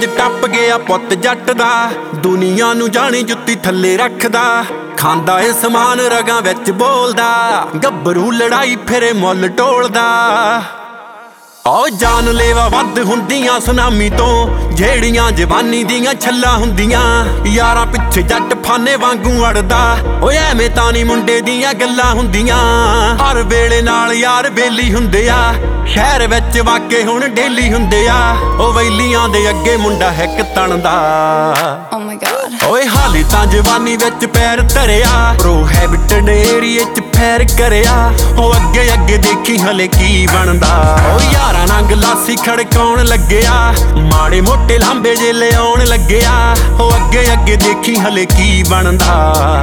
Stage ਟੱਪ ਗਿਆ ਪੁੱਤ ਜੱਟ ਦਾ, ਦੁਨੀਆ ਨੂੰ ਜਾਣੀ ਜੁੱਤੀ ਥੱਲੇ ਰੱਖਦਾ, ਖਾਂਦਾ ਏ ਸਮਾਨ ਰਗਾਂ ਵਿੱਚ ਬੋਲਦਾ, ਗੱਭਰੂ ਲੜਾਈ ਫਿਰੇ ਮੁੱਲ ਟੋਲਦਾ। ਓ ਜਾਨਲੇਵਾ ਵੱਧ ਹੁੰਦੀਆਂ ਸੁਨਾਮੀ ਤੋਂ, ਜਿਹੜੀਆਂ ਜਵਾਨੀ ਦੀਆਂ ਛੱਲਾਂ ਹੁੰਦੀਆਂ, ਯਾਰਾਂ ਪਿੱਛੇ ਜੱਟ ਫਾਨੇ ਵਾਂਗੂ ਅੜਦਾ, ਓਏ ਐਵੇਂ ਤਾਂ ਨੀ ਮੁੰਡੇ ਦੀਆਂ ਗੱਲਾਂ ਹੁੰਦੀਆਂ। ਹਰ ਵੇਲੇ ਨਾਲ ਯਾਰ ਬੇਲੀ ਹੁੰਦੇ ਆ, ਸ਼ਹਿਰ ਵਿੱਚ ਵਾਕੇ ਹੁਣ ਡੇਲੀ ਹੁੰਦੇ ਆ, ਓ ਵੈਲੀਆਂ ਦੇ ਅੱਗੇ ਮੁੰਡਾ ਹਿੱਕ ਤਣਦਾ। Oh my God। ਓਏ ਹਾਲੇ ਤਾਂ ਜਵਾਨੀ ਵਿੱਚ ਪੈਰ ਧਰਿਆ, ਪ੍ਰੋ ਹੈਬਿਟ ਏਰੀਏ ਚ ਫੈਰ ਕਰਿਆ, ਓ ਅੱਗੇ ਅੱਗੇ ਦੇਖੀ ਹਲੇ ਕੀ ਬਣਦਾ। ਓ ਯਾਰਾਂ ਨਾਲ ਗਲਾਸੀ ਖੜਕਾਉਣ ਲੱਗਿਆ, ਮਾੜੇ ਮੋਟੇ ਲਾਂਬੇ ਜੇ ਲਿਆਉਣ ਲੱਗਿਆ, ਓ ਅੱਗੇ ਅੱਗੇ ਦੇਖੀ ਹਲੇ ਕੀ ਬਣਦਾ।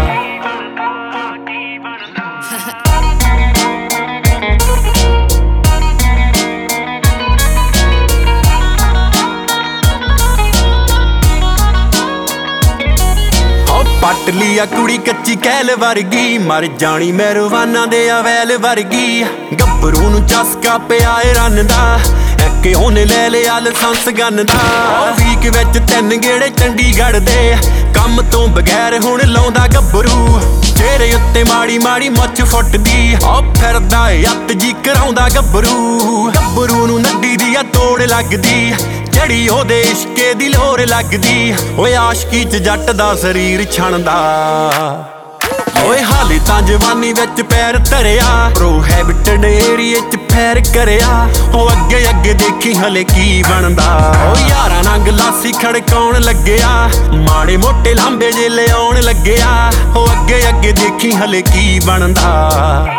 ਪੱਟ ਲਿਆ ਕੁੜੀ ਕੱਚੀ ਕੈਲ ਵਰਗੀ, ਮਰ ਜਾਣੀ ਮਹਿਰਵਾਨਾਂ ਦੇ ਅਵੈਲ ਵਰਗੀ, ਗੱਭਰੂ ਨੂੰ ਚਸਕਾ ਪਿਆ ਏ ਰਨ ਦਾ, ਇੱਕ ਉਹਨੇ ਲੈ ਲਿਆ ਲਾਇਸੈਂਸ ਗਨ ਦਾ। ਵੀਕ ਵਿੱਚ 3 ਗੇੜੇ ਚੰਡੀਗੜ੍ਹ ਦੇ, ਕੰਮ ਤੋਂ ਬਗੈਰ ਹੁਣ ਲਾਉਂਦਾ ਗੱਭਰੂ, ਚਿਹਰੇ ਉੱਤੇ ਮਾੜੀ ਮਾੜੀ ਮੁੱਛ ਫੁੱਟਦੀ, ਓ ਫਿਰਦਾ ਏ ਅੱਤ ਜੀ ਕਰਾਉਂਦਾ ਗੱਭਰੂ। ਗੱਭਰੂ ਨੂੰ ਨੱਡੀ ਦੀ ਆ ਤੋੜ ਲੱਗਦੀ, ਜਿਹੜੀ ਉਹਦੇ ਇਸ਼ਕੇ ਦੀ ਲੋਰ ਲੱਗਦੀ, ਓਏ ਆਸ਼ਕੀ ਚ ਜੱਟ ਦਾ ਸਰੀਰ ਛਣਦਾ। ਓਏ ਹਾਲੇ ਤਾਂ ਜਵਾਨੀ ਵਿੱਚ ਪੈਰ ਧਰਿਆ, ਪ੍ਰੋ ਹੈਬਿਟ ਏਰੀਏ ਚ ਫੈਰ ਕਰਿਆ, ਓ ਅੱਗੇ ਅੱਗੇ ਦੇਖੀ ਹਲੇ ਕੀ ਬਣਦਾ। ਓ ਯਾਰਾਂ ਨਾਲ ਗਲਾਸੀ ਖੜਕਾਉਣ ਲੱਗਿਆ, ਮਾੜੇ ਮੋਟੇ ਲਾਂਬੇ ਜੇ ਲਿਆਉਣ ਲੱਗਿਆ, ਓ ਅੱਗੇ ਅੱਗੇ ਦੇਖੀ ਹਲੇ ਕੀ ਬਣਦਾ।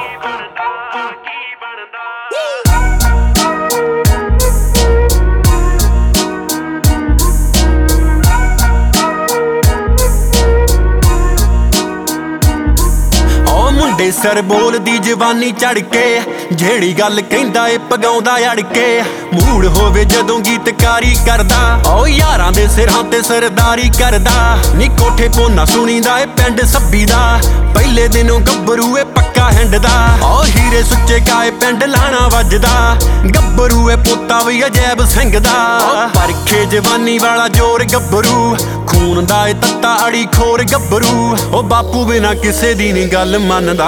ਮੁੰਡੇ ਸਰ ਬੋਲਦੀ ਜਵਾਨੀ ਚੜ ਕੇ, ਜਿਹੜੀ ਗੱਲ ਕਹਿੰਦਾ ਏ ਪਗਾਉਂਦਾ ਅੜ ਕੇ, ਮੂਡ ਹੋਵੇ ਜਦੋਂ ਗੀਤਕਾਰੀ ਕਰਦਾ, ਓ ਯਾਰਾਂ ਦੇ ਸਿਰਾਂ ਤੇ ਸਰਦਾਰੀ ਕਰਦਾ, ਨੀ ਕੋਠੇ ਪੋਨਾ ਸੁਣੀਦਾ ਏ ਪਿੰਡ ਸੱਬੀ ਦਾ, ਪਹਿਲੇ ਦਿਨੋਂ ਗੱਭਰੂ ਏ ਪੱਕਾ ਹਿੰਡਦਾ, ਓ ਹੀਰੇ ਸੁੱਚੇ ਕਾਏ ਪਿੰਡ ਲਾਣਾ ਵੱਜਦਾ, ਗੱਭਰੂ ਏ ਪੋਤਾ ਵੀ ਅਜੈਬ ਸਿੰਘ ਦਾ, ਪਰਖੇ ਜਵਾਨੀ ਵਾਲਾ ਜੋਰ ਗੱਭਰੂ, ਖੂਨ ਦਾ ਏ ਤੱਤਾ ਅੜੀ ਖੋਰ ਗੱਭਰੂ, ਓ ਬਾਪੂ ਬਿਨਾ ਕਿਸੇ ਦੀ ਨੀ ਗੱਲ ਮੰਨਦਾ।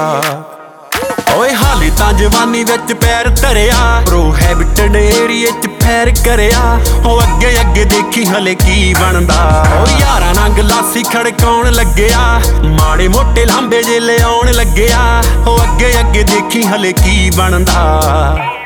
ਓਏ ਹਾਲੇ ਤਾਂ ਜਵਾਨੀ ਵਿੱਚ ਪੈਰ ਧਰਿਆ, ਪ੍ਰੋ ਹੈਬਿਟ ਏਰੀਏ ਚ ਫੈਰ ਕਰਿਆ, ਓ ਅੱਗੇ ਅੱਗੇ ਦੇਖੀ ਹਲੇ ਕੀ ਬਣਦਾ। ਓ ਯਾਰਾਂ ਨਾਲ ਗਲਾਸੀ ਖੜਕਾਉਣ ਲੱਗਿਆ, ਮਾੜੇ ਮੋਟੇ ਲਾਂਬੇ ਜੇ ਲਿਆਉਣ ਲੱਗਿਆ, ਓ ਅੱਗੇ ਅੱਗੇ ਦੇਖੀ ਹਲੇ ਕੀ ਬਣਦਾ।